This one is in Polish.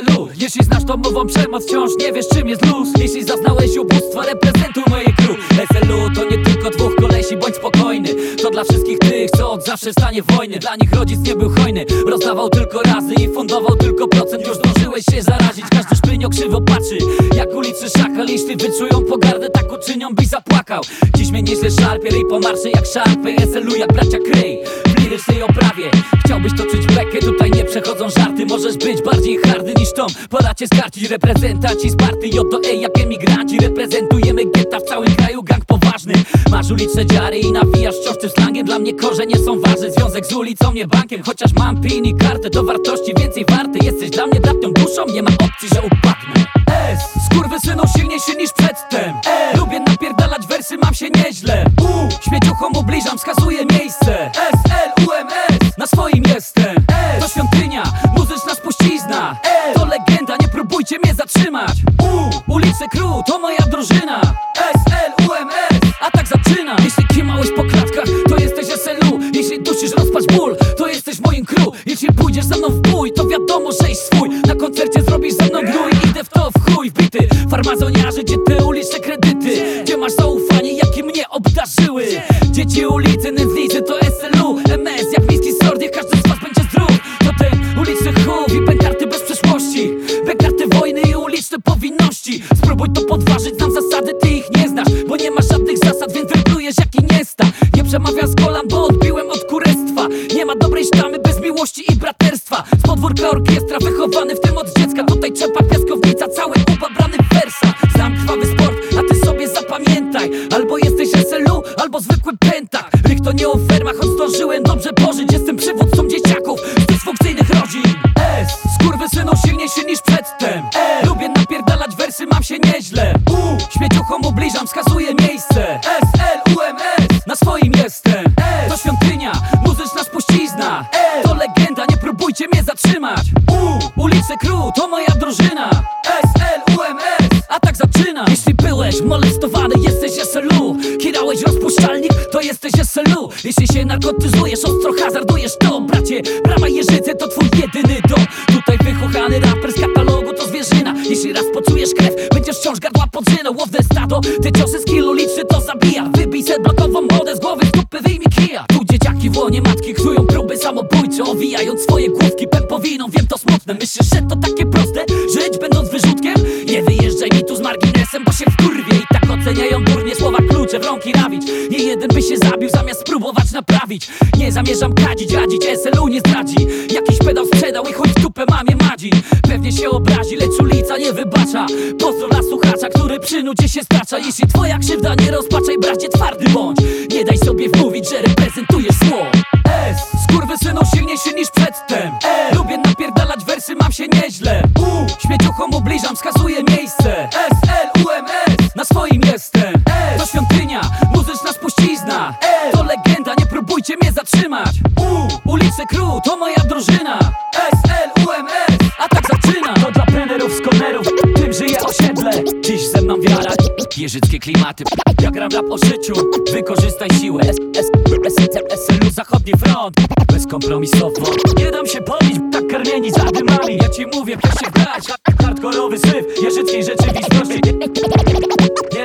SLU. Jeśli znasz domową przemoc, wciąż nie wiesz czym jest luz. Jeśli zaznałeś ubóstwo, reprezentuj moje crew. SLU to nie tylko dwóch kolesi, bądź spokojny. To dla wszystkich tych, co od zawsze stanie wojny. Dla nich rodzic nie był hojny, rozdawał tylko razy i fundował tylko procent. Już zdążyłeś się zarazić, każdy szpynio krzywo patrzy jak ulicy szakal. Jeśli wyczują pogardę, tak uczynią, byś zapłakał. Dziś mnie nieźle szarpie, ryj po marszy jak szarpy. SLU jak bracia Kryj w lirycznej oprawie. Chciałbyś toczyć bekę, tutaj nie przechodzą żarty. Możesz być bardziej hardy niż Tom, pora cię skarcić. Reprezentanci z party J.O.E. jak emigranci. Reprezentujemy getta w całym kraju, gang poważny. Masz uliczne dziary i nawijasz wciąż tym slangiem. Dla mnie korzenie są ważne, związek z ulicą nie bankiem. Chociaż mam PIN i kartę, do wartości więcej warty. Jesteś dla mnie bratnią duszą, nie ma opcji, że upadnę. Skurwysynu silniejszy niż przedtem. Lubię napierdalać wersy, mam się nieźle. Śmieciuchom ubliżam, wskazuję miejsce. SLUMS, na swoim jestem. To świątynia, muzyczna spuścizna. To legenda, nie próbujcie mnie zatrzymać. Ulice Crew, to moja drużyna. SLUMS, a tak zaczyna. Jeśli kimałeś po klatkach, to jesteś SLU. Jeśli dusisz rozpacz ból, to jesteś moim crew. Jeśli pójdziesz ze mną w bój, to wiadomo, żeś swój. Na koncercie zrobisz ze mną grój. Idę w to w chuj wbity. Farmazoniarzy, gdzie te uliczne kredyty, gdzie masz zaufanie, jakie mnie obdarzyły. Dzieci ulicy, nędznicy to SLU. MS jak miejski sort, niech każdy z was będzie zdrów. To ten uliczny chów i pękarty bez przeszłości. Pękarty wojny i uliczne powinności. Spróbuj to podważyć, znam zasady, ty ich nie znasz. Bo nie masz żadnych zasad, więc wyplujesz jak Iniesta. Nie przemawiam z kolan, bo odbiłem od kurestwa. Nie ma dobrej sztamy bez miłości i braterstwa. Z podwórka orkiestra, wychowany w tym od dziecka. Tutaj trzepa piaskownica, cały ubabrany w wersa. Znam krwawy sport, a ty sobie zapamiętaj. Albo jesteś SLU, albo zwykły pętak. Rych to nie o fermach, choć zdążyłem dobrze pożyć. Jestem przywódcą dzieciaków z dysfunkcyjnych rodzin. Skurwysynu silniejszy niż przedtem. Lubię napierdalać wersy, mam się nieźle. Śmieciuchom ubliżam, wskazuję miejsce. SLUMS, na swoim jestem. To świątynia, muzyczna spuścizna. To legenda, nie próbujcie mnie zatrzymać. Ulice Crew, to moja drużyna. SLUMS, a tak zaczyna. Jeśli byłeś molestowany, jesteś SLU. Kirałeś rozpuszczalnik, to jesteś SLU. Jeśli się narkotyzujesz, ostro hazardujesz, to bracie, Brama Jeżyce to twój jedyny dom. Tutaj wychuchany raper z katalogu to zwierzyna. Jeśli raz poczujesz krew, będziesz wciąż gardła podżyną. Łowne stado, te ciosy z kilu liczy to zabija. Wybij se blokową modę z głowy, z dupy wyjmij kija. Tu dzieciaki w łonie matki knują próby samobójcze, owijając swoje główki pępowiną. Wiem, to smutne, myślisz, że to takie proste, żyć będąc wyrzutkiem? Nie wyjeżdżaj mi tu z marginesem, bo się wkurwie. I tak oceniają durnie słowa klucze w rąki nawić. Nie jeden by się zabił, zamiast spróbować naprawić. Nie zamierzam kadzić, radzić, SLU nie zdradzi. Jakiś pedał sprzedał i chuj w dupę mamie madzi. Pewnie się obrazi, lecz ulica nie wybacza. Pozdro dla słuchacza, który przy nudzie się stacza. Jeśli twoja krzywda nie rozpaczaj, bracie, twardy bądź. Nie daj sobie wmówić, że reprezentujesz zło. Skurwysynu silniejszy niż przedtem. Lubię napierdalać wersy, mam się nieźle. Śmieciuchom ubliżam, wskazuję miejsce. SLUMS, na swoim jestem. To świątynia, muzyczna spuścizna. To legenda, nie próbujcie mnie zatrzymać. Ulice Crew, to moja drużyna. SLUMS, a tak zaczyna. To dla plenerów z kornerów, tym żyje osiedle. Dziś ze mną wiara, jeżyckie klimaty. Ja gram rap o życiu, wykorzystaj siłę. SLU zachodni front, bezkompromisowo. Nie dam się pobić, tak karmieni za dymami. Ja ci mówię, pierwszy grać, hardkorowy syf jeżyckiej rzeczywistości.